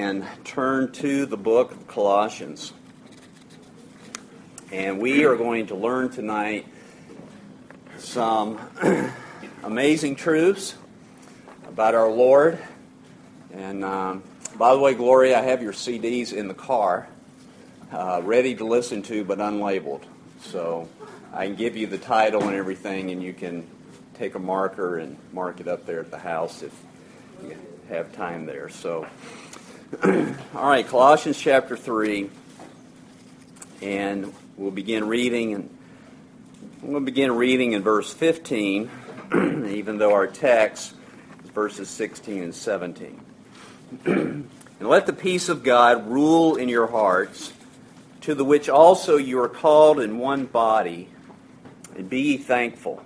and turn to the book of Colossians. And we are going to learn tonight some amazing truths about our Lord. And by the way, Gloria, I have your CDs in the car, ready to listen to but unlabeled. So I can give you the title and everything, and you can take a marker and mark it up there at the house if you have time there. So, all right, Colossians chapter 3, and we'll begin reading, and we'll begin reading in verse 15, even though our text is verses 16 and 17. And let the peace of God rule in your hearts, to the which also you are called in one body, and be ye thankful.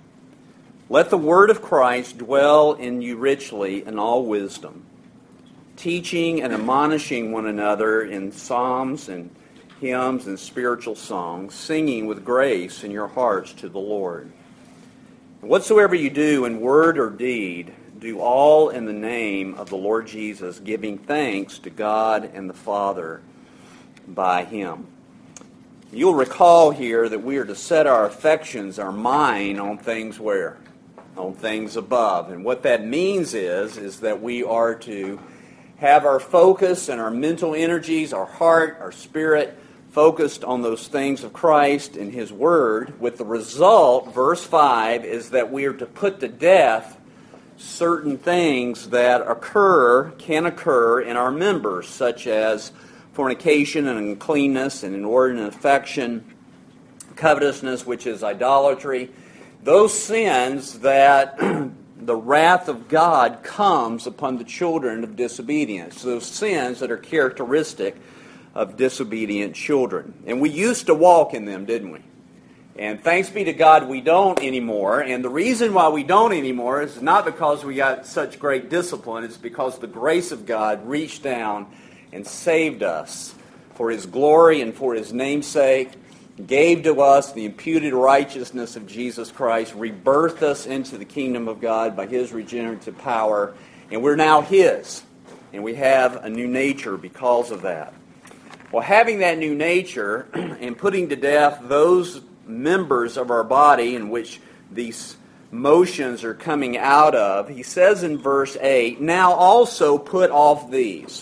Let the word of Christ dwell in you richly in all wisdom, teaching and admonishing one another in psalms and hymns and spiritual songs, singing with grace in your hearts to the Lord. And whatsoever you do in word or deed, do all in the name of the Lord Jesus, giving thanks to God and the Father by Him. You'll recall here that we are to set our affections, our mind, on things where? On things above. And what that means is that we are to have our focus and our mental energies, our heart, our spirit, focused on those things of Christ and His Word, with the result, verse 5, is that we are to put to death certain things that can occur in our members, such as fornication and uncleanness and inordinate affection, covetousness, which is idolatry. Those sins that the wrath of God comes upon the children of disobedience. Those sins that are characteristic of disobedient children. And we used to walk in them, didn't we? And thanks be to God we don't anymore. And the reason why we don't anymore is not because we got such great discipline. It's because the grace of God reached down and saved us for His glory and for His name's sake, gave to us the imputed righteousness of Jesus Christ, rebirthed us into the kingdom of God by His regenerative power, and we're now His. And we have a new nature because of that. Well, having that new nature and putting to death those members of our body in which these motions are coming out of, he says in verse 8, now also put off these.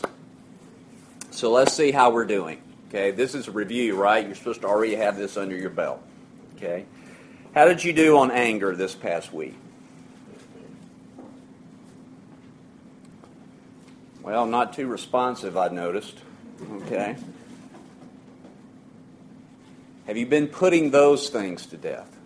So let's see how we're doing. Okay, this is a review, right? You're supposed to already have this under your belt. Okay, how did you do on anger this past week? Well, not too responsive, I noticed. Okay. Have you been putting those things to death?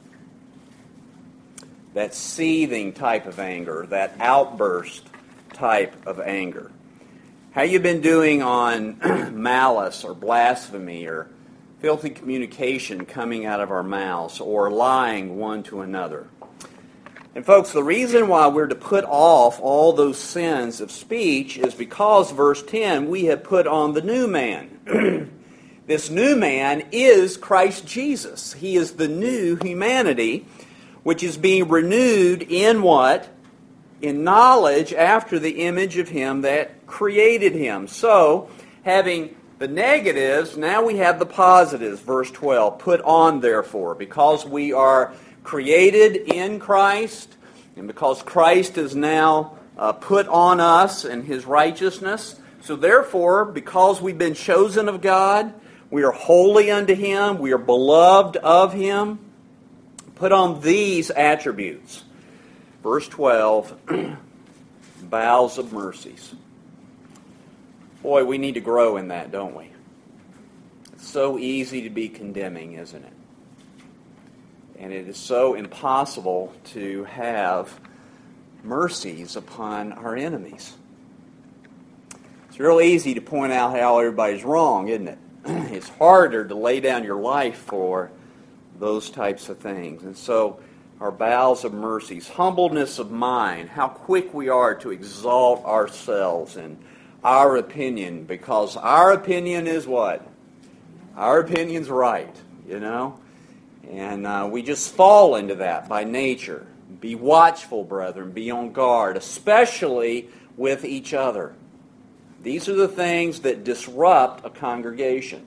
That seething type of anger, that outburst type of anger. How you been doing on malice or blasphemy or filthy communication coming out of our mouths or lying one to another? And folks, the reason why we're to put off all those sins of speech is because, verse 10, we have put on the new man. This new man is Christ Jesus. He is the new humanity, which is being renewed in what? In knowledge after the image of Him that created him. So, having the negatives, now we have the positives. Verse 12, put on therefore, because we are created in Christ, and because Christ is now put on us in His righteousness. So therefore, because we've been chosen of God, we are holy unto Him, we are beloved of Him, put on these attributes. Verse 12, bowels of mercies. Boy, we need to grow in that, don't we? It's so easy to be condemning, isn't it? And it is so impossible to have mercies upon our enemies. It's real easy to point out how everybody's wrong, isn't it? It's harder to lay down your life for those types of things. And so, our bowels of mercies, humbleness of mind, how quick we are to exalt ourselves and our opinion, because our opinion is what? Our opinion's right, you know? And we just fall into that by nature. Be watchful, brethren. Be on guard, especially with each other. These are the things that disrupt a congregation.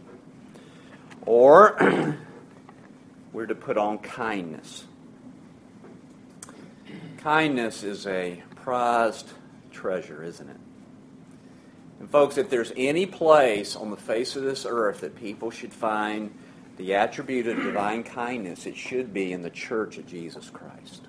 Or we're to put on kindness. Kindness is a prized treasure, isn't it? And folks, if there's any place on the face of this earth that people should find the attribute of divine kindness, it should be in the church of Jesus Christ.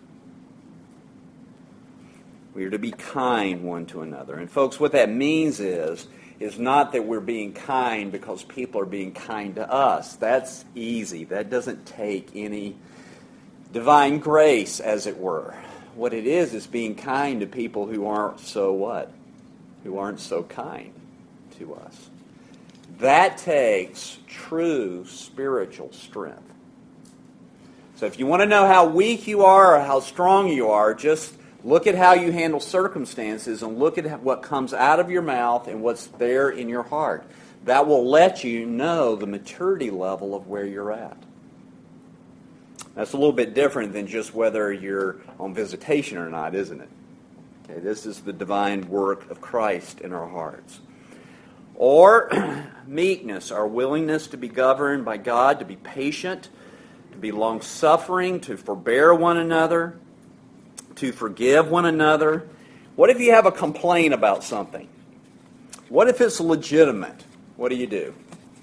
We are to be kind one to another. And folks, what that means is not that we're being kind because people are being kind to us. That's easy. That doesn't take any divine grace, as it were. What it is being kind to people who aren't so what? Who aren't so kind to us. That takes true spiritual strength. So if you want to know how weak you are or how strong you are, just look at how you handle circumstances and look at what comes out of your mouth and what's there in your heart. That will let you know the maturity level of where you're at. That's a little bit different than just whether you're on visitation or not, isn't it? Okay, this is the divine work of Christ in our hearts. Or meekness, our willingness to be governed by God, to be patient, to be long-suffering, to forbear one another, to forgive one another. What if you have a complaint about something? What if it's legitimate? What do?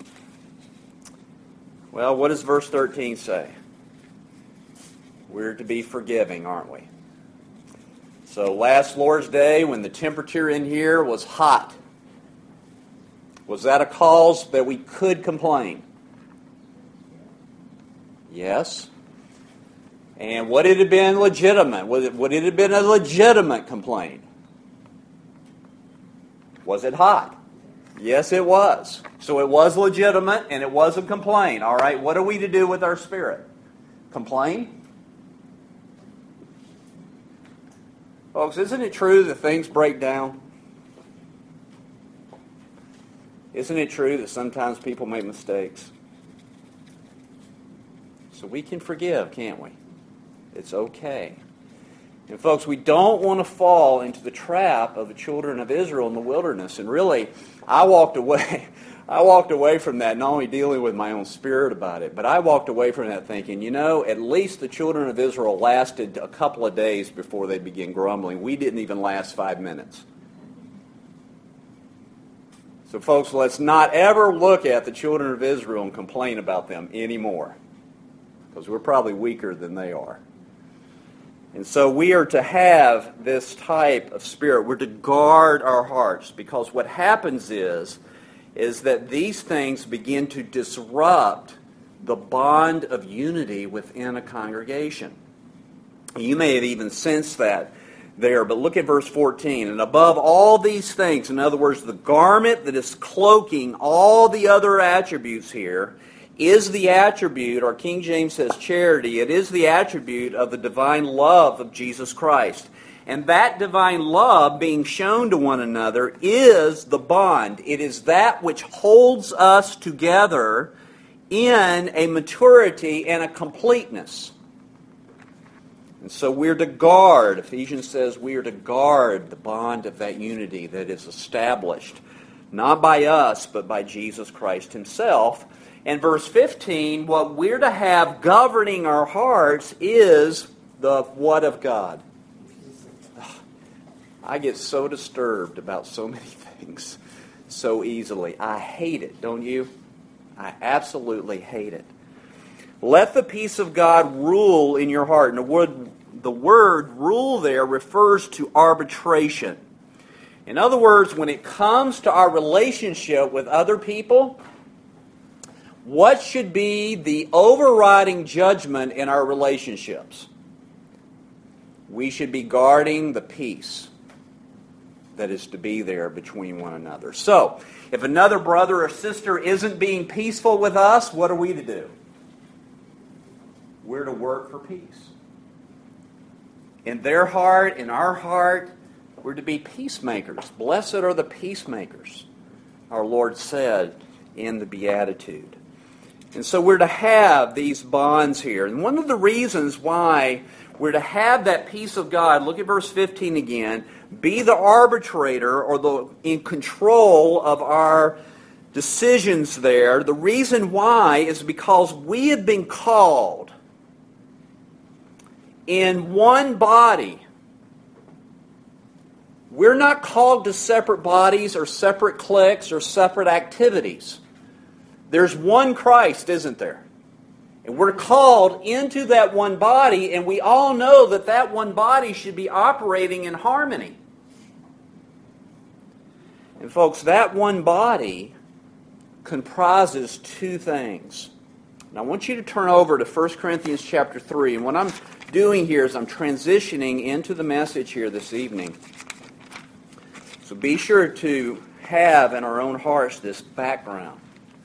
Well, what does verse 13 say? We're to be forgiving, aren't we? So last Lord's Day, when the temperature in here was hot, was that a cause that we could complain? Yes. And would it have been legitimate? Would it have been a legitimate complaint? Was it hot? Yes, it was. So it was legitimate and it was a complaint. All right, what are we to do with our spirit? Complain? Folks, isn't it true that things break down? Isn't it true that sometimes people make mistakes? So we can forgive, can't we? It's okay. And folks, we don't want to fall into the trap of the children of Israel in the wilderness. And really, I walked away from that, not only dealing with my own spirit about it, but I walked away from that thinking, at least the children of Israel lasted a couple of days before they began grumbling. We didn't even last 5 minutes. So folks, let's not ever look at the children of Israel and complain about them anymore, because we're probably weaker than they are. And so we are to have this type of spirit. We're to guard our hearts, because what happens is that these things begin to disrupt the bond of unity within a congregation. You may have even sensed that there, but look at verse 14. And above all these things, in other words, the garment that is cloaking all the other attributes here, is the attribute, or King James says charity, it is the attribute of the divine love of Jesus Christ. And that divine love being shown to one another is the bond. It is that which holds us together in a maturity and a completeness. And so we're to guard, Ephesians says we are to guard the bond of that unity that is established, not by us, but by Jesus Christ himself. And verse 15, what we're to have governing our hearts is the what of God? I get so disturbed about so many things so easily. I hate it, don't you? I absolutely hate it. Let the peace of God rule in your heart. And the word rule there refers to arbitration. In other words, when it comes to our relationship with other people, what should be the overriding judgment in our relationships? We should be guarding the peace that is to be there between one another. So, if another brother or sister isn't being peaceful with us, what are we to do? We're to work for peace. In their heart, in our heart, we're to be peacemakers. Blessed are the peacemakers, our Lord said in the Beatitude. And so we're to have these bonds here. And one of the reasons why we're to have that peace of God, look at verse 15 again, be the arbitrator or in control of our decisions there. The reason why is because we have been called in one body. We're not called to separate bodies or separate cliques or separate activities. There's one Christ, isn't there? And we're called into that one body, and we all know that that one body should be operating in harmony. And folks, that one body comprises two things. And I want you to turn over to 1 Corinthians chapter 3. And what I'm doing here is I'm transitioning into the message here this evening. So be sure to have in our own hearts this background.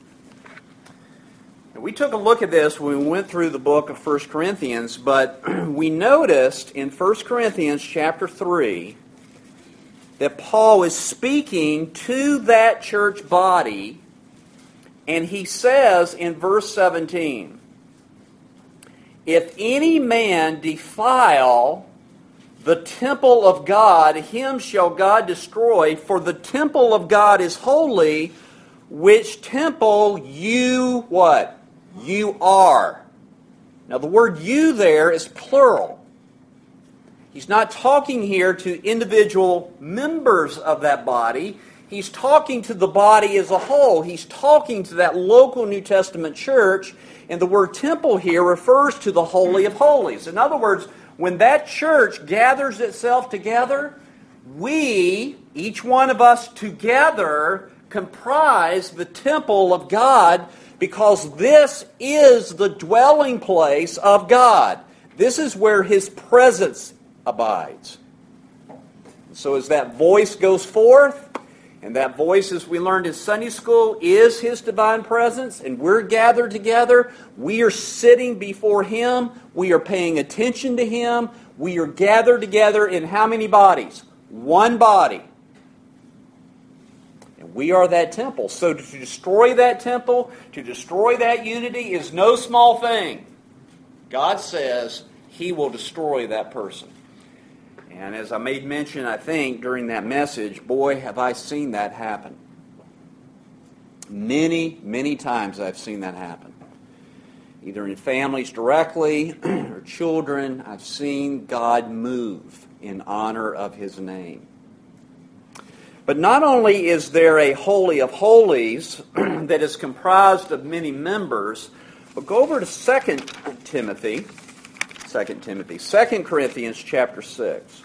And we took a look at this when we went through the book of 1 Corinthians, but we noticed in 1 Corinthians chapter 3 that Paul is speaking to that church body, and he says in verse 17, "If any man defile the temple of God, him shall God destroy, for the temple of God is holy, which temple you," what? You are. Now the word "you" there is plural. He's not talking here to individual members of that body. He's talking to the body as a whole. He's talking to that local New Testament church, and the word temple here refers to the Holy of Holies. In other words, when that church gathers itself together, we, each one of us together, comprise the temple of God, because this is the dwelling place of God. This is where His presence abides. So as that voice goes forth, and that voice, as we learned in Sunday school, is His divine presence, and we're gathered together, we are sitting before Him, we are paying attention to Him, we are gathered together in how many bodies? One body. And we are that temple. So to destroy that temple, to destroy that unity is no small thing. God says He will destroy that person. And as I made mention, I think, during that message, boy, have I seen that happen. Many, many times I've seen that happen. Either in families directly or children, I've seen God move in honor of His name. But not only is there a Holy of Holies that is comprised of many members, but go over to 2 Corinthians chapter 6.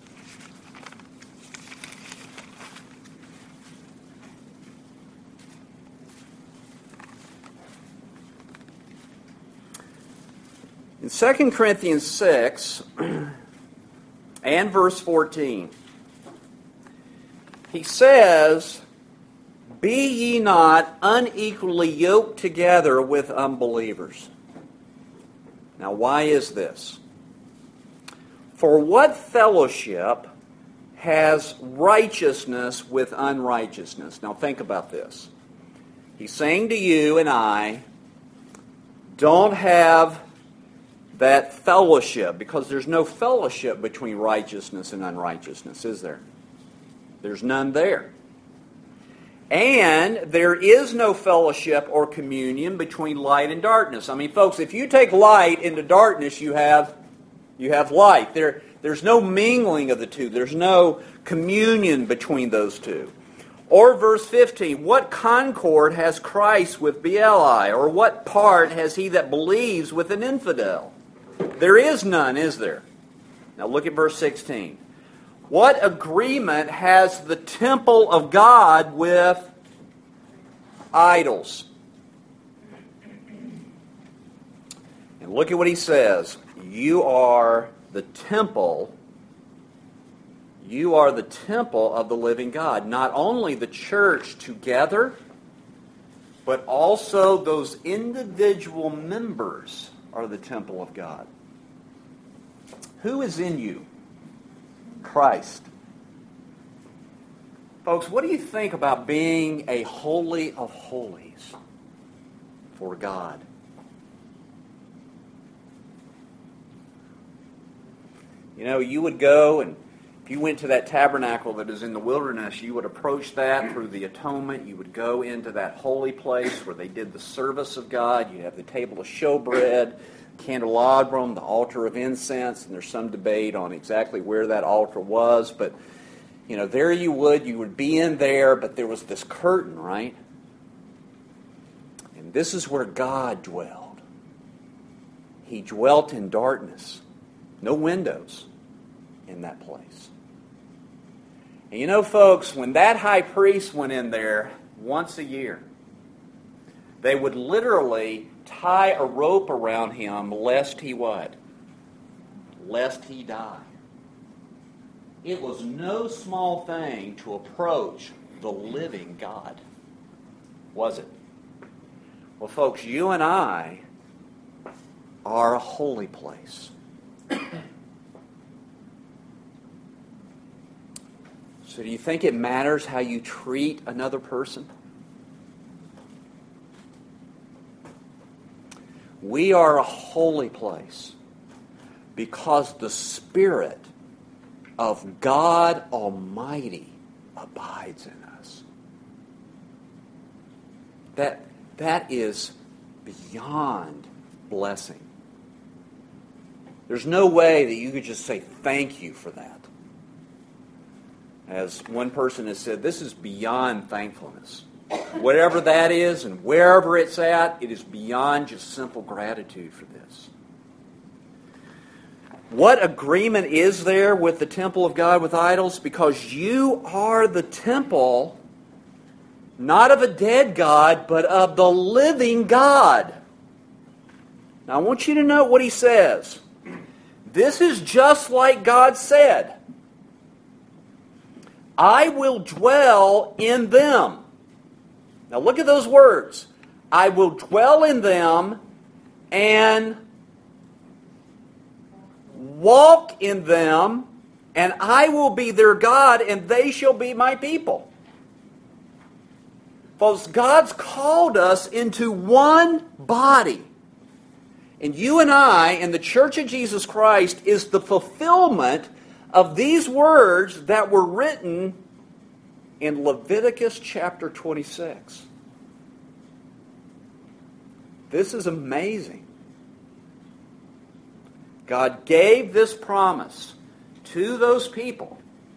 In 2 Corinthians 6 and verse 14, he says, "Be ye not unequally yoked together with unbelievers." Now, why is this? "For what fellowship has righteousness with unrighteousness?" Now, think about this. He's saying to you and I, don't have that fellowship, because there's no fellowship between righteousness and unrighteousness, is there? There's none there. And there is no fellowship or communion between light and darkness. I mean, folks, if you take light into darkness, you have light. There's no mingling of the two. There's no communion between those two. Or verse 15, "What concord has Christ with Beli? Or what part has he that believes with an infidel?" There is none, is there? Now look at verse 16. "What agreement has the temple of God with idols?" And look at what he says. You are the temple. You are the temple of the living God. Not only the church together, but also those individual members are the temple of God. Who is in you? Christ. Folks, what do you think about being a holy of holies? for God. You know, you would go, and if you went to that tabernacle that is in the wilderness, you would approach that through the atonement. You would go into that holy place where they did the service of God. You have the table of showbread, candelabrum, the altar of incense, and there's some debate on exactly where that altar was. But, you know, there you would be in there, but there was this curtain, right? And this is where God dwelled. He dwelt in darkness. No windows in that place. And you know, folks, when that high priest went in there once a year, they would literally tie a rope around him lest he what? Lest he die. It was no small thing to approach the living God, was it? Well, folks, you and I are a holy place. So do you think it matters how you treat another person? We are a holy place because the Spirit of God Almighty abides in us. That is beyond blessing. There's no way that you could just say thank you for that. As one person has said, this is beyond thankfulness. Whatever that is and wherever it's at, it is beyond just simple gratitude for this. What agreement is there with the temple of God with idols? Because you are the temple, not of a dead God, but of the living God. Now I want you to note what he says. This is just like God said. I will dwell in them. Now look at those words. I will dwell in them and walk in them, and I will be their God, and they shall be my people. Folks, God's called us into one body. And you and I, and the Church of Jesus Christ, is the fulfillment of these words that were written in Leviticus chapter 26. This is amazing. God gave this promise to those people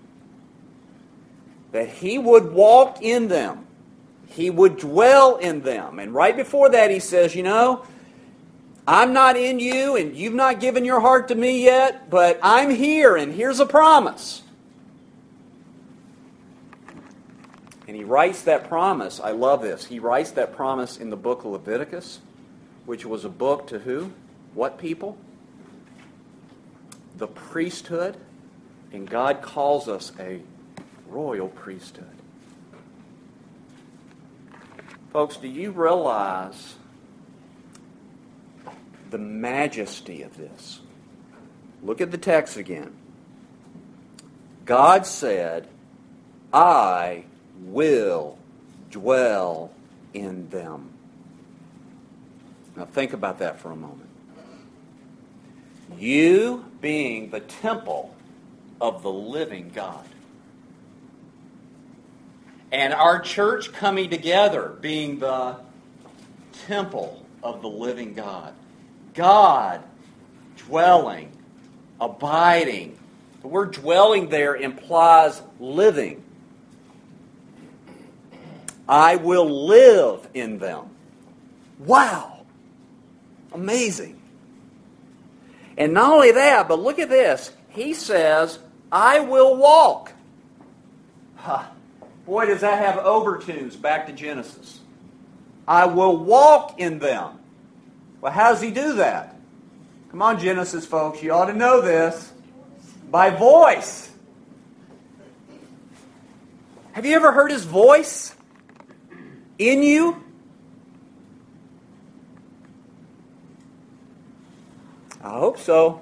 that He would walk in them. He would dwell in them. And right before that He says, you know, I'm not in you, and you've not given your heart to me yet, but I'm here, and here's a promise. And he writes that promise. I love this. He writes that promise in the book of Leviticus, which was a book to who? What people? The priesthood. And God calls us a royal priesthood. Folks, do you realize the majesty of this? Look at the text again. God said, I will dwell in them. Now think about that for a moment. You being the temple of the living God. And our church coming together being the temple of the living God. God dwelling, abiding. The word dwelling there implies living. I will live in them. Wow. Amazing. And not only that, but look at this. He says, I will walk. Boy, does that have overtones back to Genesis. I will walk in them. Well, how does he do that? Come on, Genesis folks, you ought to know this. By voice. Have you ever heard his voice in you? I hope so.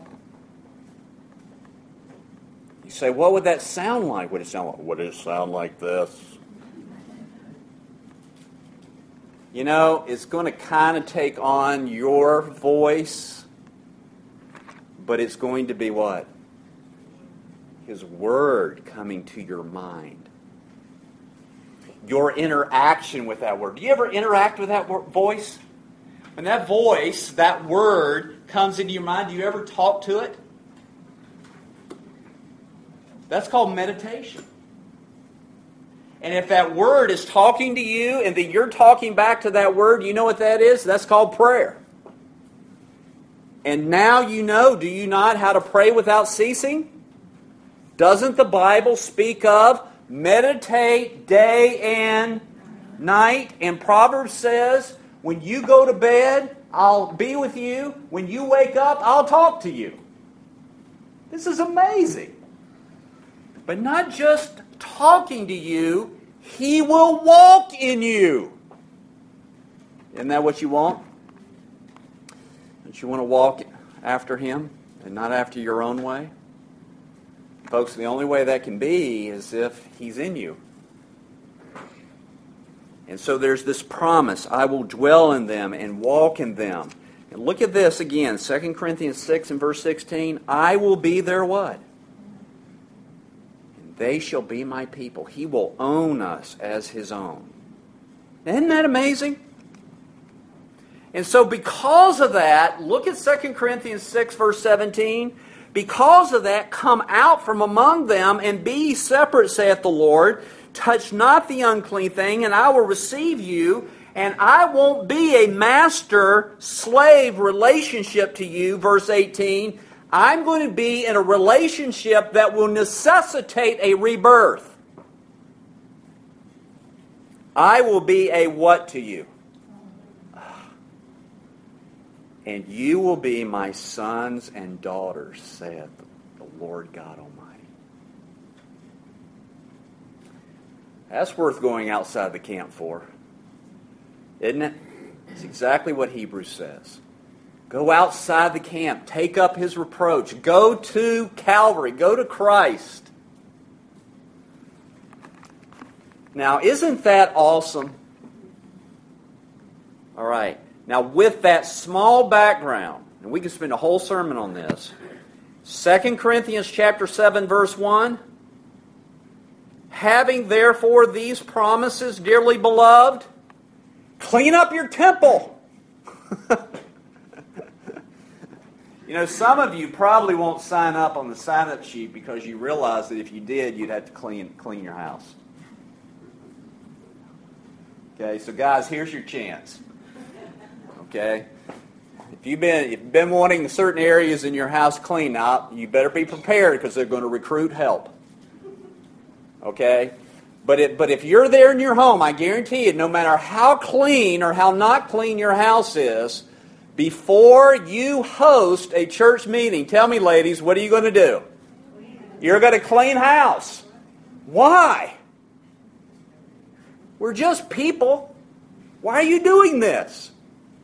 You say, what would that sound like? Would it sound like this? You know, it's going to kind of take on your voice, but it's going to be what? His Word coming to your mind. Your interaction with that Word. Do you ever interact with that voice? When that voice, that Word, comes into your mind, do you ever talk to it? That's called meditation. And if that Word is talking to you and then you're talking back to that Word, you know what that is? That's called prayer. And now you know, do you not, how to pray without ceasing? Doesn't the Bible speak of meditate day and night? And Proverbs says, when you go to bed, I'll be with you. When you wake up, I'll talk to you. This is amazing. But not just talking to you, He will walk in you. Isn't that what you want? Don't you want to walk after Him and not after your own way? Folks, the only way that can be is if He's in you. And so there's this promise, I will dwell in them and walk in them. And look at this again, 2 Corinthians 6 and verse 16. I will be their what? They shall be my people. He will own us as His own. Isn't that amazing? And so because of that, look at 2 Corinthians 6 verse 17. Because of that, come out from among them and be ye separate, saith the Lord. Touch not the unclean thing, and I will receive you. And I won't be a master-slave relationship to you, verse 18. I'm going to be in a relationship that will necessitate a rebirth. I will be a what to you? And you will be my sons and daughters, saith the Lord God Almighty. That's worth going outside the camp for, isn't it? It's exactly what Hebrews says. Go outside the camp. Take up His reproach. Go to Calvary. Go to Christ. Now, isn't that awesome? All right. Now, with that small background, and we can spend a whole sermon on this, 2 Corinthians chapter 7, verse 1, having therefore these promises, dearly beloved, clean up your temple. You know, some of you probably won't sign up on the sign-up sheet because you realize that if you did, you'd have to clean your house. Okay, so guys, here's your chance. Okay? If you've been wanting certain areas in your house cleaned out, you better be prepared because they're going to recruit help. Okay? But if you're there in your home, I guarantee you, no matter how clean or how not clean your house is, before you host a church meeting, tell me, ladies, what are you going to do? You're going to clean house. Why? We're just people. Why are you doing this?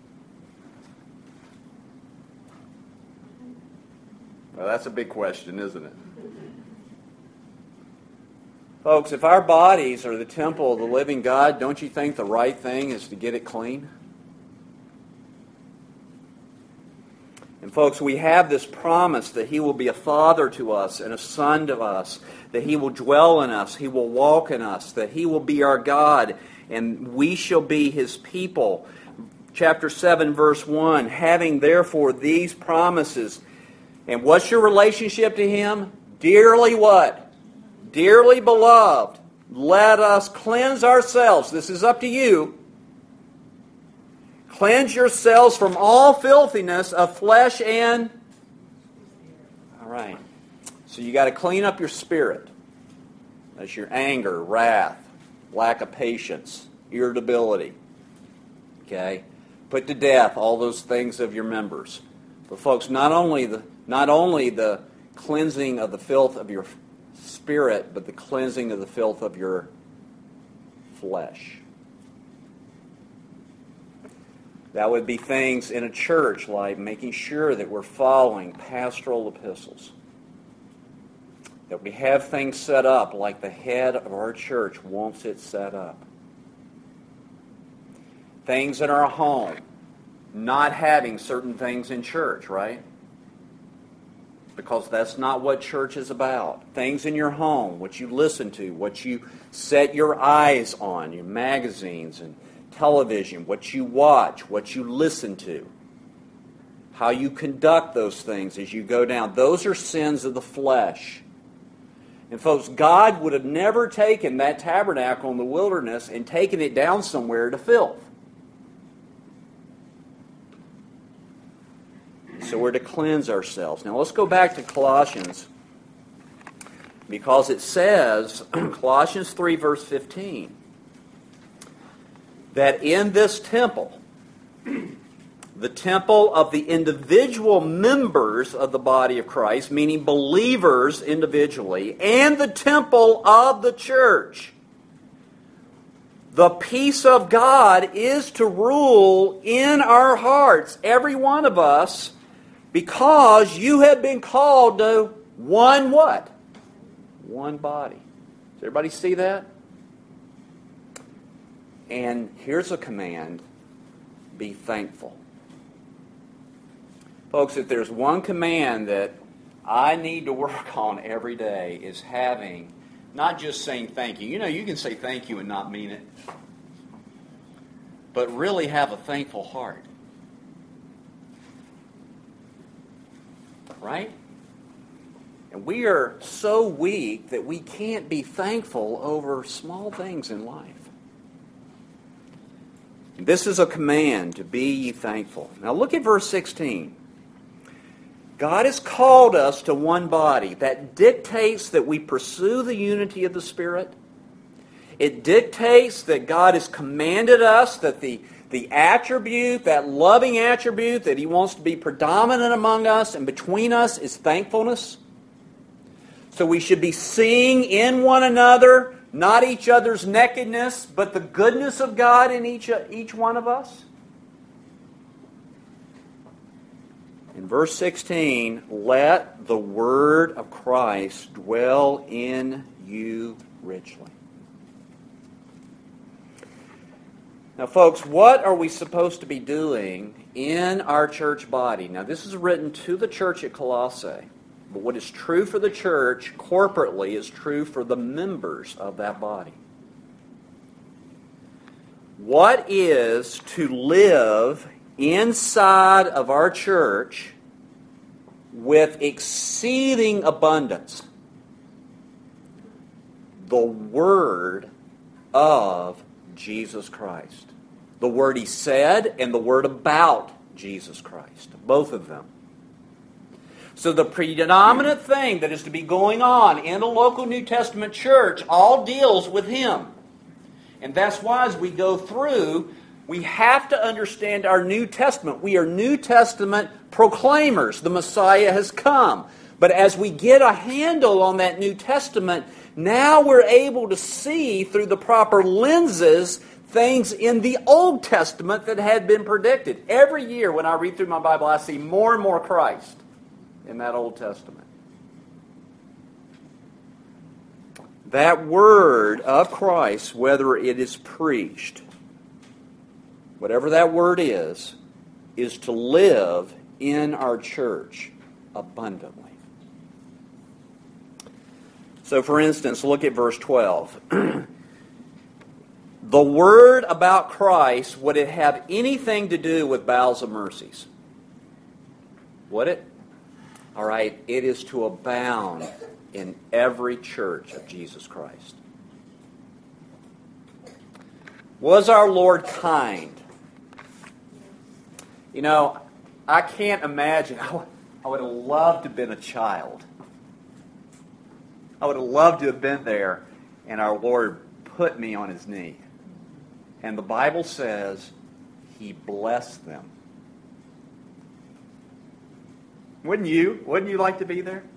Well, that's a big question, isn't it? Folks, if our bodies are the temple of the living God, don't you think the right thing is to get it clean? And folks, we have this promise that He will be a father to us and a son to us, that He will dwell in us, He will walk in us, that He will be our God, and we shall be His people. Chapter 7, verse 1, having therefore these promises. And what's your relationship to Him? Dearly what? Dearly beloved, let us cleanse ourselves. This is up to you. Cleanse yourselves from all filthiness of flesh and... All right. So you got to clean up your spirit. That's your anger, wrath, lack of patience, irritability. Okay? Put to death all those things of your members. But folks, not only the cleansing of the filth of your spirit, but the cleansing of the filth of your flesh. That would be things in a church like making sure that we're following pastoral epistles. That we have things set up like the head of our church wants it set up. Things in our home. Not having certain things in church, right? Because that's not what church is about. Things in your home, what you listen to, what you set your eyes on, your magazines and television, what you watch, what you listen to, how you conduct those things as you go down. Those are sins of the flesh. And folks, God would have never taken that tabernacle in the wilderness and taken it down somewhere to filth. So we're to cleanse ourselves. Now let's go back to Colossians, because it says, Colossians 3 verse 15, that in this temple, the temple of the individual members of the body of Christ, meaning believers individually, and the temple of the church, the peace of God is to rule in our hearts, every one of us, because you have been called to one what? One body. Does everybody see that? And here's a command: be thankful. Folks, if there's one command that I need to work on every day, is having, not just saying thank you. You know, you can say thank you and not mean it. But really have a thankful heart. Right? And we are so weak that we can't be thankful over small things in life. This is a command, to be ye thankful. Now look at verse 16. God has called us to one body. That dictates that we pursue the unity of the Spirit. It dictates that God has commanded us that the attribute, that loving attribute that He wants to be predominant among us and between us, is thankfulness. So we should be seeing in one another, not each other's nakedness, but the goodness of God in each one of us. In verse 16, let the word of Christ dwell in you richly. Now, folks, what are we supposed to be doing in our church body? Now, this is written to the church at Colossae. But what is true for the church corporately is true for the members of that body. What is to live inside of our church with exceeding abundance? The Word of Jesus Christ. The Word He said and the Word about Jesus Christ. Both of them. So the predominant thing that is to be going on in a local New Testament church all deals with Him. And that's why as we go through, we have to understand our New Testament. We are New Testament proclaimers. The Messiah has come. But as we get a handle on that New Testament, now we're able to see through the proper lenses things in the Old Testament that had been predicted. Every year when I read through my Bible, I see more and more Christ in that Old Testament. That word of Christ, whether it is preached, whatever that word is to live in our church abundantly. So, for instance, look at verse 12. The word about Christ, would it have anything to do with bowels of mercies? Would it? All right, it is to abound in every church of Jesus Christ. Was our Lord kind? You know, I can't imagine. I would have loved to have been a child. I would have loved to have been there, and our Lord put me on His knee. And the Bible says He blessed them. Wouldn't you? Wouldn't you like to be there?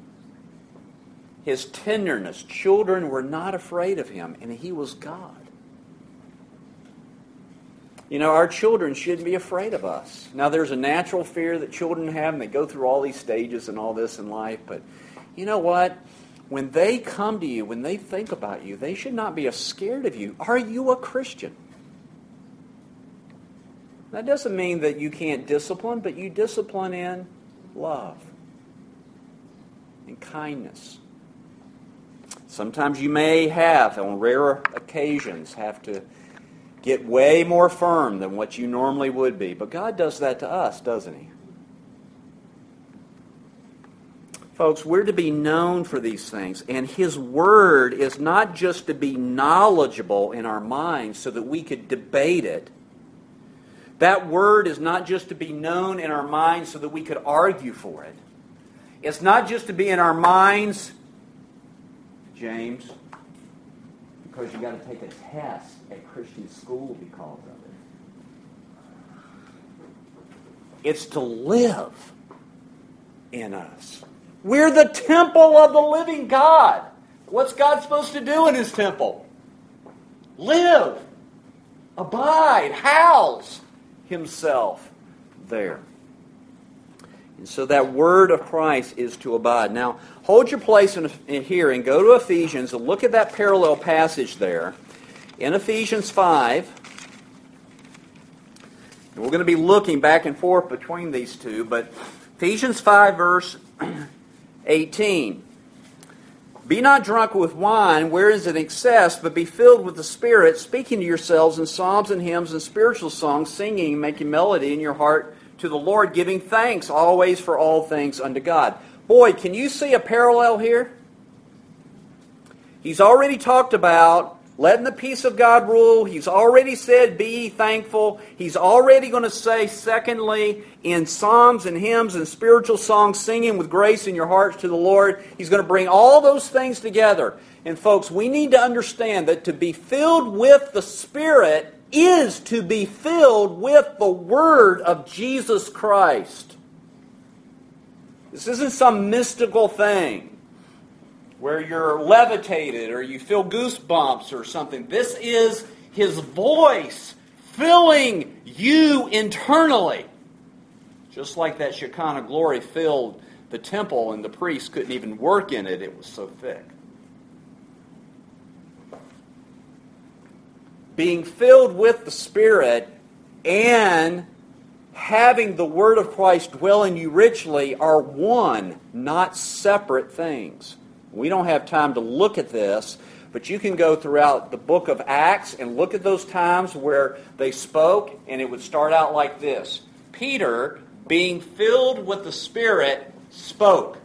His tenderness. Children were not afraid of Him, and He was God. You know, our children shouldn't be afraid of us. Now, there's a natural fear that children have, and they go through all these stages and all this in life, but you know what? When they come to you, when they think about you, they should not be scared of you. Are you a Christian? That doesn't mean that you can't discipline, but you discipline in love and kindness. Sometimes you may have, on rare occasions, have to get way more firm than what you normally would be. But God does that to us, doesn't He? Folks, we're to be known for these things. And His Word is not just to be knowledgeable in our minds so that we could debate it. That Word is not just to be known in our minds so that we could argue for it. It's not just to be in our minds, James, because you got to take a test at Christian school because of it. It's to live in us. We're the temple of the living God. What's God supposed to do in His temple? Live, abide, house Himself there. And so that word of Christ is to abide. Now, hold your place in here and go to Ephesians and look at that parallel passage there. In Ephesians 5, and we're going to be looking back and forth between these two, but Ephesians 5, verse 18. Be not drunk with wine, wherein is in excess, but be filled with the Spirit, speaking to yourselves in psalms and hymns and spiritual songs, singing, making melody in your heart to the Lord, giving thanks always for all things unto God. Boy, can you see a parallel here? He's already talked about letting the peace of God rule. He's already said, be ye thankful. He's already going to say, secondly, in psalms and hymns and spiritual songs, singing with grace in your hearts to the Lord. He's going to bring all those things together. And folks, we need to understand that to be filled with the Spirit is to be filled with the Word of Jesus Christ. This isn't some mystical thing where you're levitated or you feel goosebumps or something. This is His voice filling you internally. Just like that Shekinah glory filled the temple and the priests couldn't even work in it. It was so thick. Being filled with the Spirit and having the Word of Christ dwell in you richly are one, not separate things. We don't have time to look at this, but you can go throughout the book of Acts and look at those times where they spoke, and it would start out like this. Peter, being filled with the Spirit, spoke.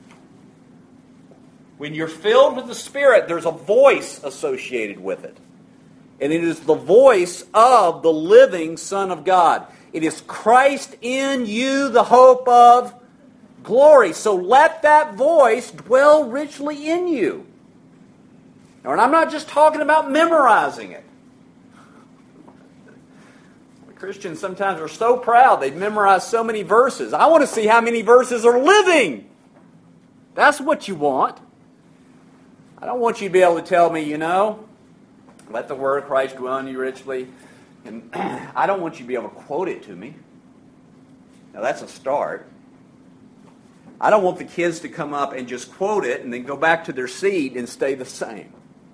When you're filled with the Spirit, there's a voice associated with it. And it is the voice of the living Son of God. It is Christ in you, the hope of glory. So let that voice dwell richly in you. Now, and I'm not just talking about memorizing it. Christians sometimes are so proud they've memorized so many verses. I want to see how many verses are living. That's what you want. I don't want you to be able to tell me, let the word of Christ dwell in you richly. And I don't want you to be able to quote it to me. Now that's a start. I don't want the kids to come up and just quote it and then go back to their seat and stay the same.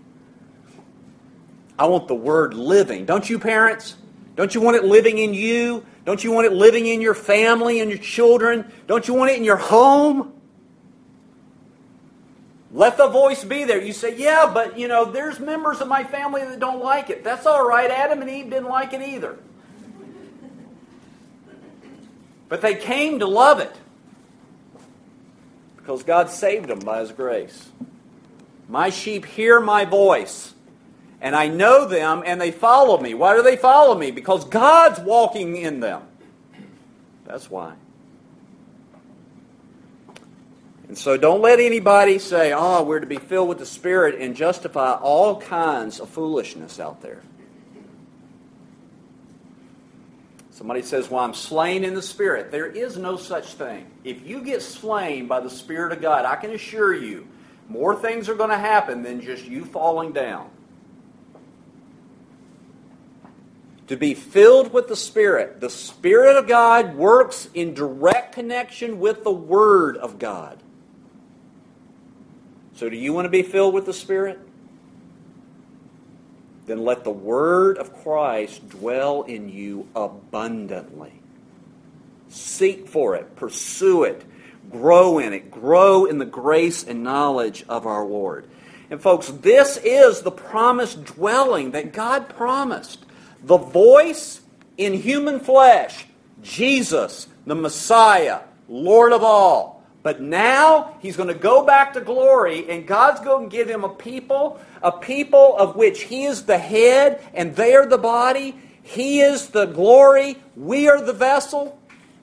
I want the word living. Don't you, parents? Don't you want it living in you? Don't you want it living in your family and your children? Don't you want it in your home? Let the voice be there. You say, yeah, but, there's members of my family that don't like it. That's all right. Adam and Eve didn't like it either. But they came to love it because God saved them by His grace. My sheep hear my voice, and I know them, and they follow me. Why do they follow me? Because God's walking in them. That's why. And so don't let anybody say, we're to be filled with the Spirit and justify all kinds of foolishness out there. Somebody says, I'm slain in the Spirit. There is no such thing. If you get slain by the Spirit of God, I can assure you, more things are going to happen than just you falling down. To be filled with the Spirit of God works in direct connection with the Word of God. So do you want to be filled with the Spirit? then let the word of Christ dwell in you abundantly. Seek for it, pursue it, grow in it, grow in the grace and knowledge of our Lord. And folks, this is the promised dwelling that God promised. The voice in human flesh, Jesus, the Messiah, Lord of all. But now He's going to go back to glory, and God's going to give Him a people of which He is the head and they are the body. He is the glory, we are the vessel.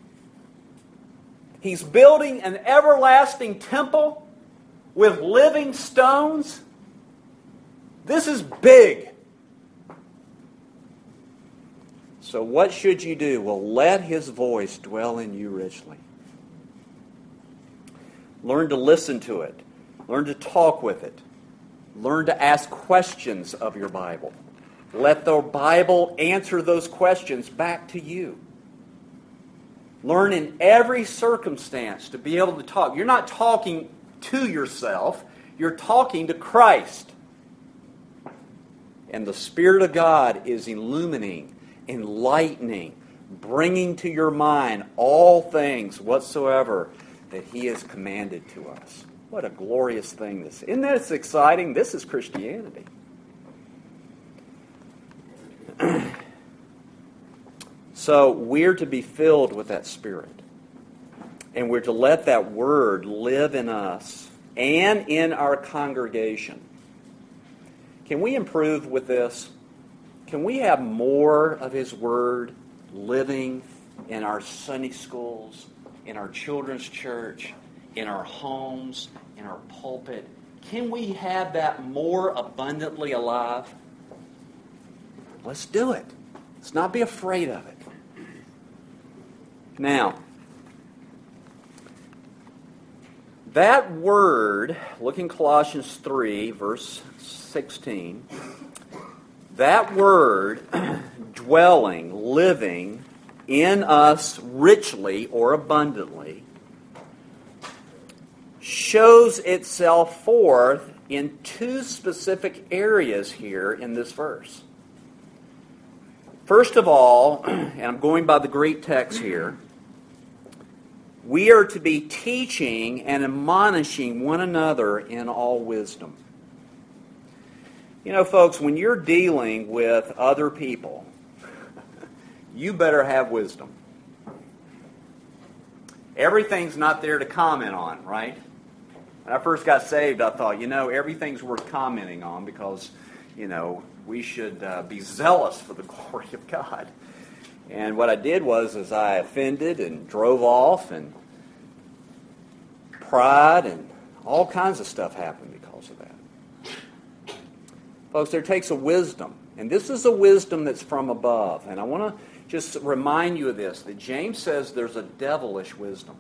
He's building an everlasting temple with living stones. This is big. So what should you do? Well, let His voice dwell in you richly. Learn to listen to it. Learn to talk with it. Learn to ask questions of your Bible. Let the Bible answer those questions back to you. Learn in every circumstance to be able to talk. You're not talking to yourself. You're talking to Christ. And the Spirit of God is illumining, enlightening, bringing to your mind all things whatsoever that He has commanded to us. What a glorious thing this is. Isn't that exciting? This is Christianity. So we're to be filled with that Spirit. And we're to let that Word live in us and in our congregation. Can we improve with this? Can we have more of His Word living in our Sunday schools, in our children's church, in our homes, in our pulpit? Can we have that more abundantly alive? Let's do it. Let's not be afraid of it. Now, that word, look in Colossians 3, verse 16, that word, dwelling, living in us richly or abundantly, shows itself forth in two specific areas here in this verse. First of all, and I'm going by the Greek text here, we are to be teaching and admonishing one another in all wisdom. You know, folks, when you're dealing with other people, you better have wisdom. Everything's not there to comment on, right? When I first got saved, I thought, everything's worth commenting on because, we should be zealous for the glory of God. And what I did was I offended and drove off, and pride and all kinds of stuff happened because of that. Folks, there takes a wisdom. And this is a wisdom that's from above. And I want to just remind you of this, that James says there's a devilish wisdom.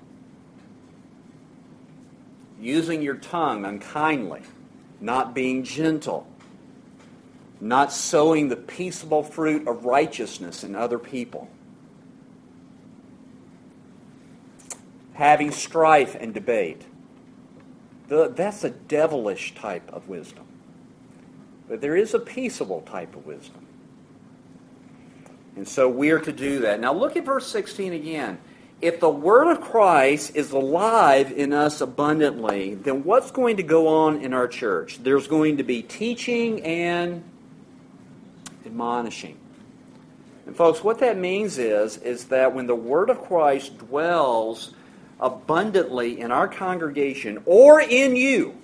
Using your tongue unkindly, not being gentle, not sowing the peaceable fruit of righteousness in other people, having strife and debate. That's a devilish type of wisdom. But there is a peaceable type of wisdom. And so we are to do that. Now look at verse 16 again. If the Word of Christ is alive in us abundantly, then what's going to go on in our church? There's going to be teaching and admonishing. And folks, what that means is that when the Word of Christ dwells abundantly in our congregation or in you,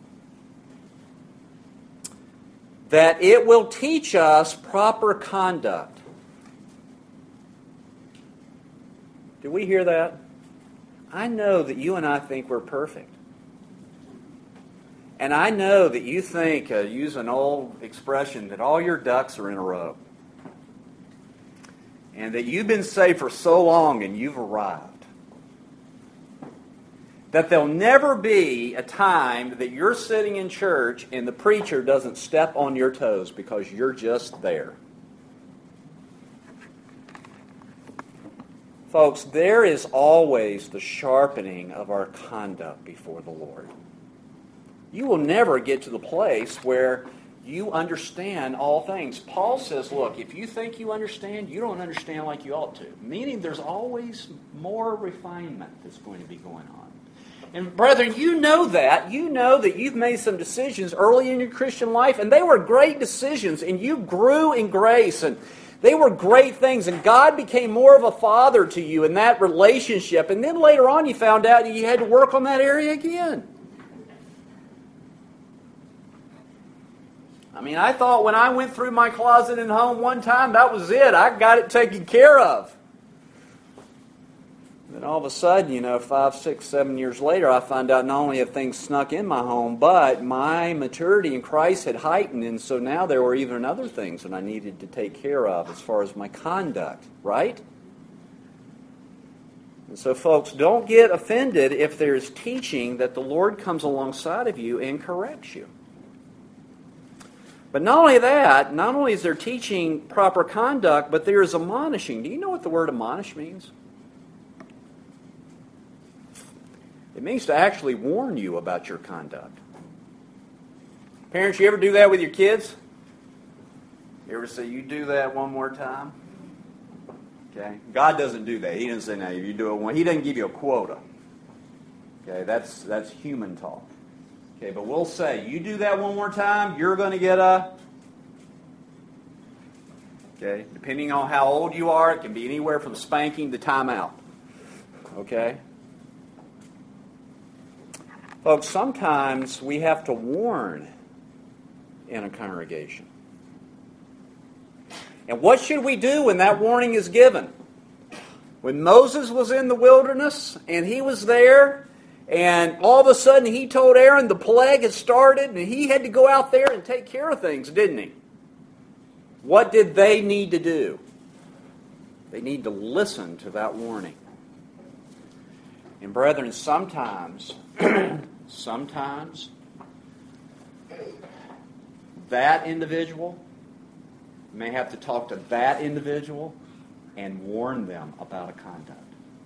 that it will teach us proper conduct. Did we hear that? I know that you and I think we're perfect. And I know that you think, use an old expression, that all your ducks are in a row. And that you've been saved for so long and you've arrived. That there'll never be a time that you're sitting in church and the preacher doesn't step on your toes because you're just there. Folks, there is always the sharpening of our conduct before the Lord. You will never get to the place where, you understand all things. Paul says, look, if you think you understand, you don't understand like you ought to. Meaning there's always more refinement that's going to be going on. And brethren, you know that. You know that you've made some decisions early in your Christian life, and they were great decisions, and you grew in grace, and they were great things, and God became more of a father to you in that relationship. And then later on you found out you had to work on that area again. I mean, I thought when I went through my closet and home one time, that was it. I got it taken care of. Then all of a sudden, 5, 6, 7 years later, I find out not only have things snuck in my home, but my maturity in Christ had heightened, and so now there were even other things that I needed to take care of as far as my conduct, right? And so, folks, don't get offended if there's teaching that the Lord comes alongside of you and corrects you. But not only that, not only is there teaching proper conduct, but there is admonishing. Do you know what the word admonish means? It means to actually warn you about your conduct. Parents, you ever do that with your kids? You ever say, you do that one more time? Okay. God doesn't do that. He doesn't say, no, you do it one. He doesn't give you a quota. Okay, that's human talk. Okay, but we'll say, you do that one more time, you're going to get a... Okay, depending on how old you are, it can be anywhere from spanking to timeout. Okay? Folks, sometimes we have to warn in a congregation. And what should we do when that warning is given? When Moses was in the wilderness and he was there, and all of a sudden he told Aaron the plague had started and he had to go out there and take care of things, didn't he? What did they need to do? They need to listen to that warning. And brethren, sometimes that individual may have to talk to that individual and warn them about a conduct.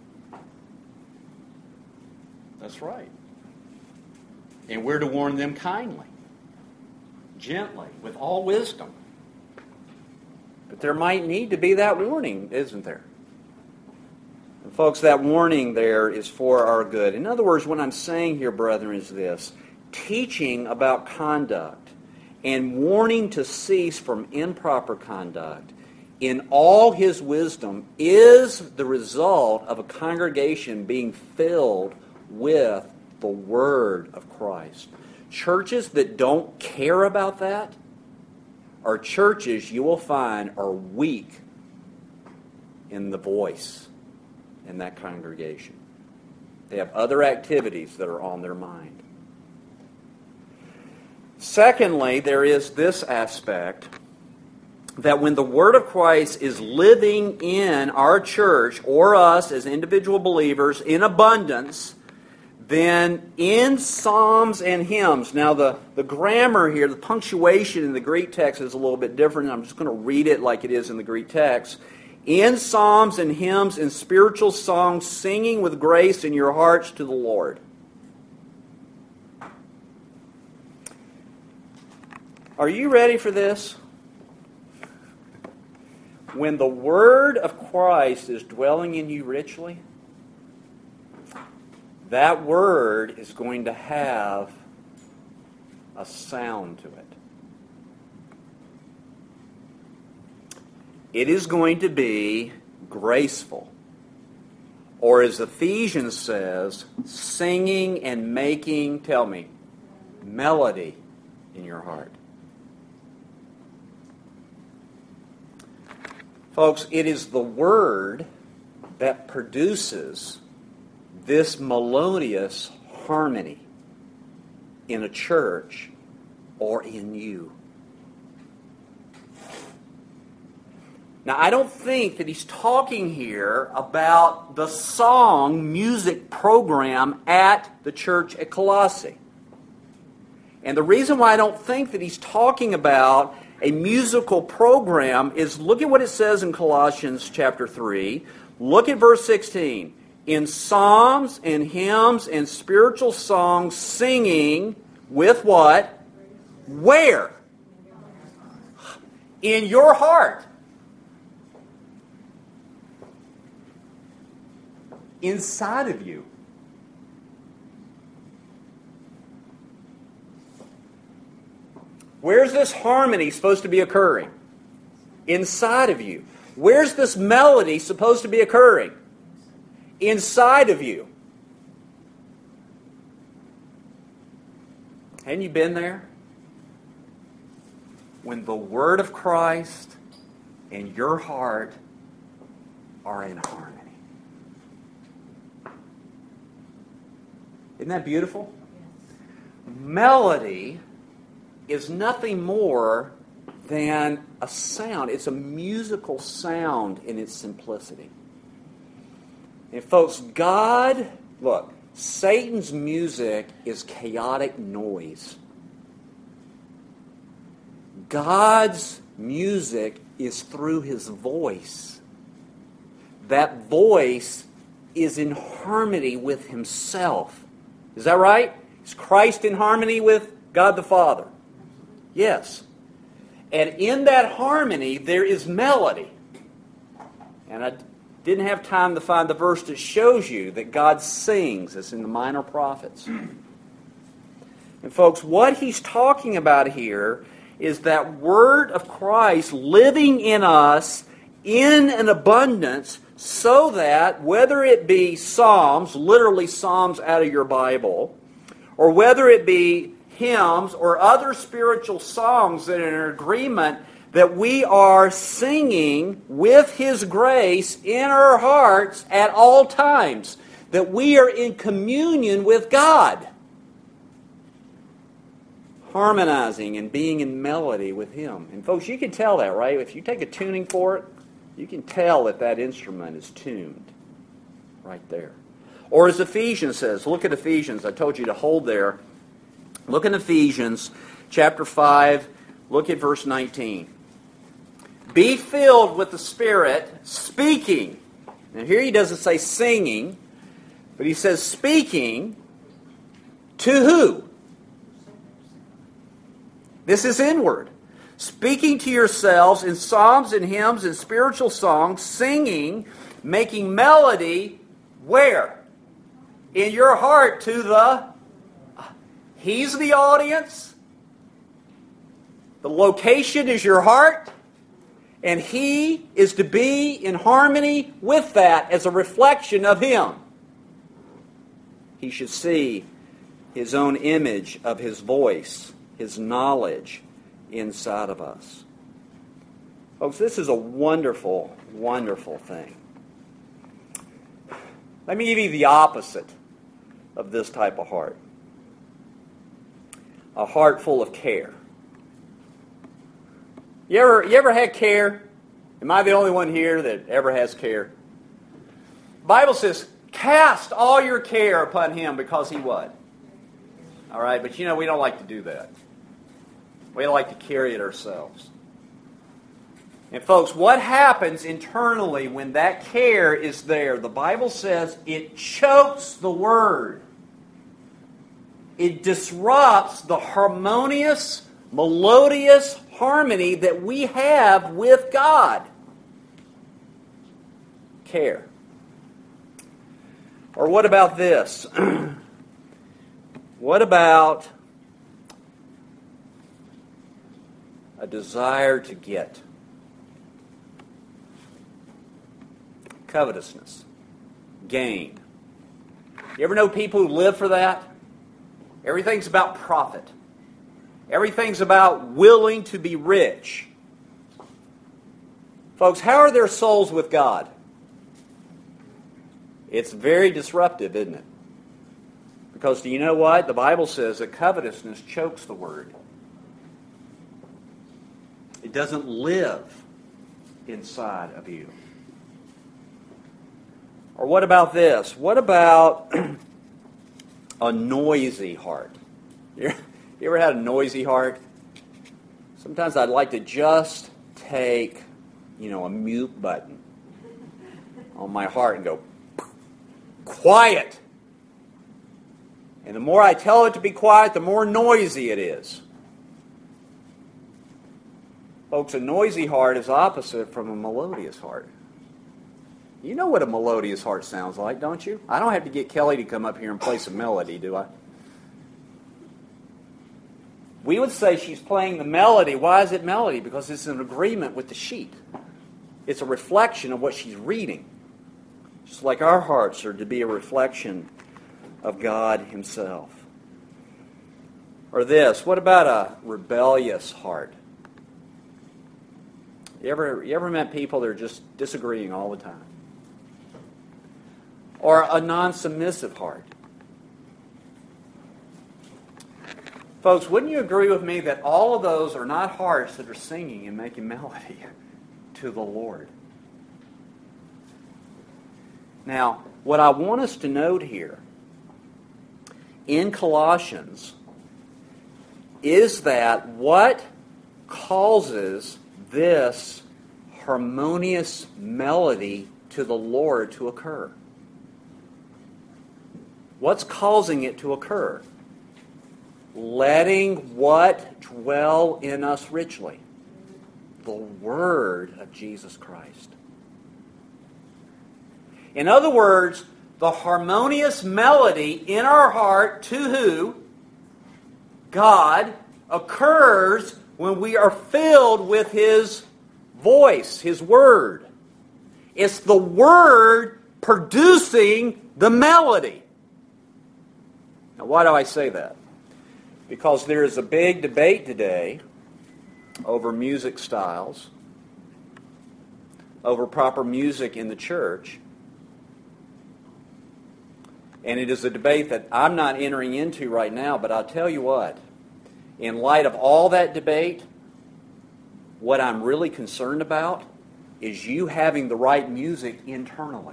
That's right. And we're to warn them kindly, gently, with all wisdom. But there might need to be that warning, isn't there? And folks, that warning there is for our good. In other words, what I'm saying here, brethren, is this. Teaching about conduct and warning to cease from improper conduct in all his wisdom is the result of a congregation being filled with the Word of Christ. Churches that don't care about that are churches you will find are weak in the voice in that congregation. They have other activities that are on their mind. Secondly, there is this aspect that when the Word of Christ is living in our church or us as individual believers in abundance, then in psalms and hymns, now the grammar here, the punctuation in the Greek text is a little bit different. I'm just going to read it like it is in the Greek text. In psalms and hymns and spiritual songs, singing with grace in your hearts to the Lord. Are you ready for this? When the Word of Christ is dwelling in you richly, that Word is going to have a sound to it. It is going to be graceful. Or as Ephesians says, singing and making, tell me, melody in your heart. Folks, it is the Word that produces this melodious harmony in a church or in you. Now, I don't think that he's talking here about the song music program at the church at Colossae. And the reason why I don't think that he's talking about a musical program is look at what it says in Colossians chapter 3. Look at verse 16. In psalms and hymns and spiritual songs, singing with what? Where? in your heart. Inside of you. Where's this harmony supposed to be occurring? Inside of you. Where's this melody supposed to be occurring? Inside of you. Hadn't you been there? When the Word of Christ and your heart are in harmony. Isn't that beautiful? Melody is nothing more than a sound. It's a musical sound in its simplicity. And folks, look, Satan's music is chaotic noise. God's music is through His voice. That voice is in harmony with Himself. Is that right? Is Christ in harmony with God the Father? Yes. And in that harmony, there is melody. And I didn't have time to find the verse that shows you that God sings. It's in the Minor Prophets. And folks, what he's talking about here is that Word of Christ living in us in an abundance, so that whether it be Psalms, literally Psalms out of your Bible, or whether it be hymns or other spiritual songs that are in agreement, that we are singing with His grace in our hearts at all times, that we are in communion with God, harmonizing and being in melody with Him. And folks, you can tell that, right? If you take a tuning for it, you can tell that that instrument is tuned right there. Or as Ephesians says, look at Ephesians. I told you to hold there. Look at Ephesians chapter 5. Look at verse 19. Be filled with the Spirit, speaking. Now here he doesn't say singing, but he says speaking to who? This is inward. Speaking to yourselves in psalms and hymns and spiritual songs, singing, making melody, where? In your heart to the... He's the audience. The location is your heart. And He is to be in harmony with that as a reflection of Him. He should see His own image of His voice, His knowledge inside of us. Folks, this is a wonderful, wonderful thing. Let me give you the opposite of this type of heart. A heart full of care. You ever had care? Am I the only one here that ever has care? The Bible says, cast all your care upon Him because He what? All right, but we don't like to do that. We like to carry it ourselves. And folks, what happens internally when that care is there? The Bible says it chokes the Word. It disrupts the harmonious, melodious harmony that we have with God. Care. Or what about this? What about a desire to get? Covetousness. Gain. You ever know people who live for that? Everything's about profit. Everything's about willing to be rich. Folks, how are their souls with God? It's very disruptive, isn't it? Because do you know what? The Bible says that covetousness chokes the Word. It doesn't live inside of you. Or what about this? What about a noisy heart? You ever had a noisy heart? Sometimes I'd like to just take, a mute button on my heart and go, quiet. And the more I tell it to be quiet, the more noisy it is. Folks, a noisy heart is opposite from a melodious heart. You know what a melodious heart sounds like, don't you? I don't have to get Kelly to come up here and play some melody, do I? We would say she's playing the melody. Why is it melody? Because it's in agreement with the sheet. It's a reflection of what she's reading. Just like our hearts are to be a reflection of God Himself. Or this, what about a rebellious heart? You ever met people that are just disagreeing all the time? Or a non-submissive heart? Folks, wouldn't you agree with me that all of those are not hearts that are singing and making melody to the Lord? Now, what I want us to note here in Colossians is that what causes this harmonious melody to the Lord to occur? What's causing it to occur? Letting what dwell in us richly? The Word of Jesus Christ. In other words, the harmonious melody in our heart to who? God, occurs when we are filled with His voice, His Word. It's the Word producing the melody. Now, why do I say that? Because there is a big debate today over music styles, over proper music in the church. And it is a debate that I'm not entering into right now, but I'll tell you what, in light of all that debate, what I'm really concerned about is you having the right music internally.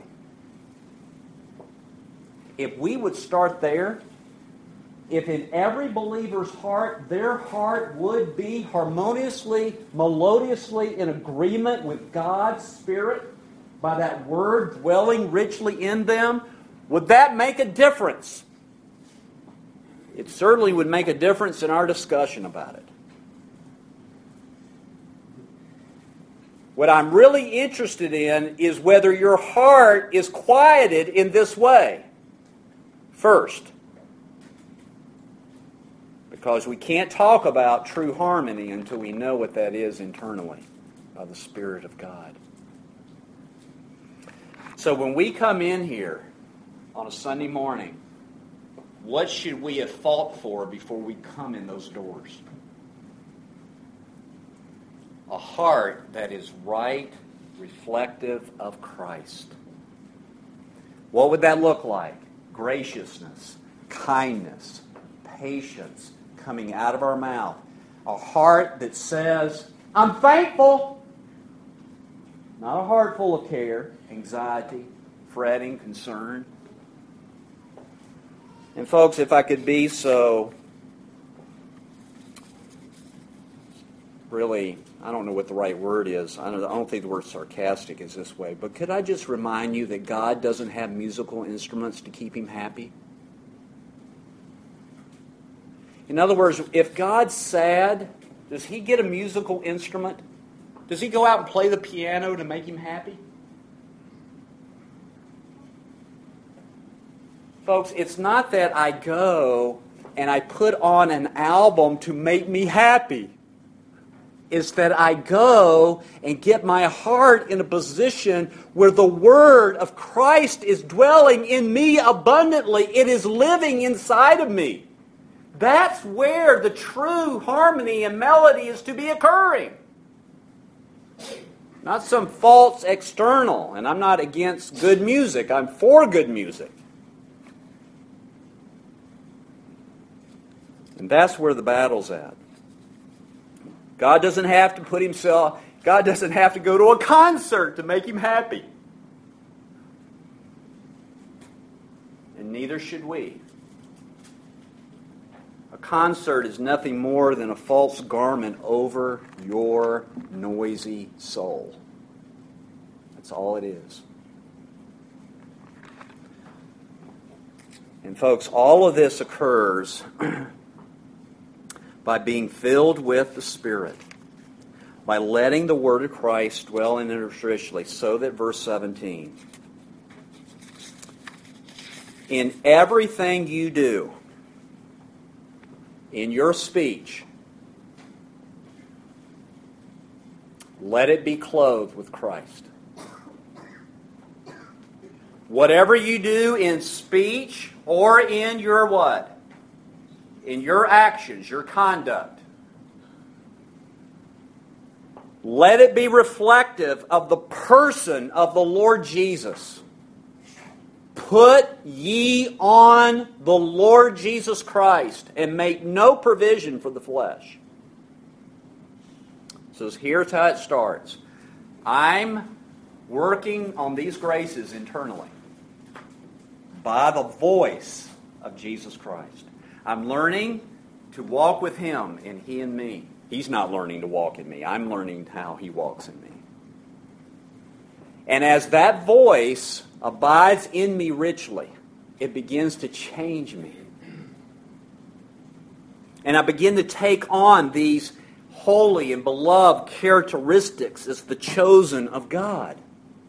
If we would start there, if in every believer's heart, their heart would be harmoniously, melodiously in agreement with God's Spirit by that Word dwelling richly in them, would that make a difference? It certainly would make a difference in our discussion about it. What I'm really interested in is whether your heart is quieted in this way. First, because we can't talk about true harmony until we know what that is internally by the Spirit of God. So when we come in here on a Sunday morning, what should we have fought for before we come in those doors? A heart that is right, reflective of Christ. What would that look like? Graciousness, kindness, patience coming out of our mouth. A heart that says, I'm thankful. Not a heart full of care, anxiety, fretting, concern. And folks, if I could be so really, I don't know what the right word is. I don't think the word sarcastic is this way. But could I just remind you that God doesn't have musical instruments to keep Him happy? In other words, if God's sad, does He get a musical instrument? Does He go out and play the piano to make Him happy? Folks, it's not that I go and I put on an album to make me happy. It's that I go and get my heart in a position where the Word of Christ is dwelling in me abundantly. It is living inside of me. That's where the true harmony and melody is to be occurring. Not some false external. And I'm not against good music. I'm for good music. And that's where the battle's at. God doesn't have to God doesn't have to go to a concert to make Him happy. And neither should we. A concert is nothing more than a false garment over your noisy soul. That's all it is. And folks, all of this occurs by being filled with the Spirit. by letting the word of Christ dwell in us richly, so that, verse 17, in everything you do, in your speech, let it be clothed with Christ. Whatever you do in speech or in your what? In your actions, your conduct. Let it be reflective of the person of the Lord Jesus. Put ye on the Lord Jesus Christ and make no provision for the flesh. So here's how it starts. I'm working on these graces internally by the voice of Jesus Christ. I'm learning to walk with Him and He in me. He's not learning to walk in me. I'm learning how He walks in me. And as that voice abides in me richly, it begins to change me. And I begin to take on these holy and beloved characteristics as the chosen of God.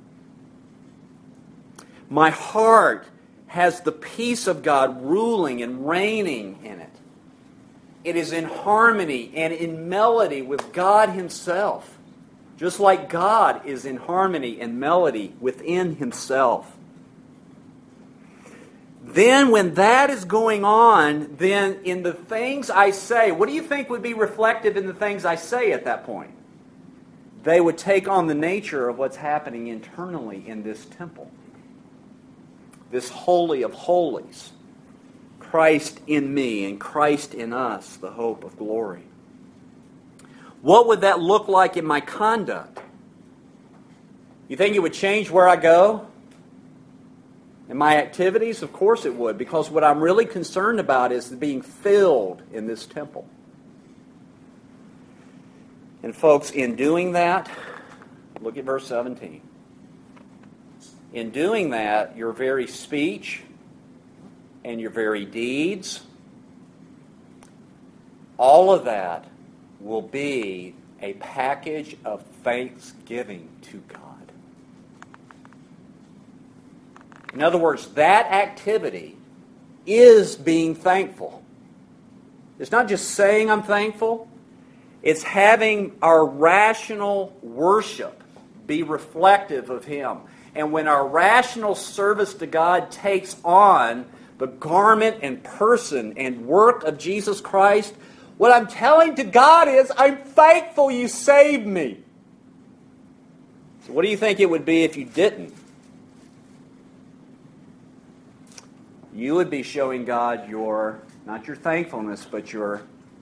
My heart has the peace of God ruling and reigning in it. It is in harmony and in melody with God Himself, just like God is in harmony and melody within Himself. Then when that is going on, then in the things I say, what do you think would be reflective in the things I say at that point? They would take on the nature of what's happening internally in this temple. This holy of holies. Christ in me and Christ in us, the hope of glory. What would that look like in my conduct? You think it would change where I go? In my activities? Of course it would, because what I'm really concerned about is being filled in this temple. And folks, in doing that, look at verse 17. In doing that, your very speech and your very deeds, all of that will be a package of thanksgiving to God. In other words, that activity is being thankful. It's not just saying I'm thankful. It's having our rational worship be reflective of Him. And when our rational service to God takes on the garment and person and work of Jesus Christ, what I'm telling to God is, I'm thankful You saved me. So what do you think it would be if you didn't? You would be showing God your, not your thankfulness, but your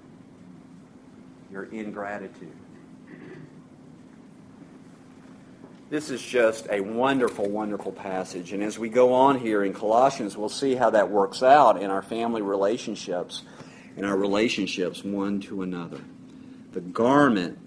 ingratitude. This is just a wonderful, wonderful passage. And as we go on here in Colossians, we'll see how that works out in our family relationships, in our relationships one to another. The garment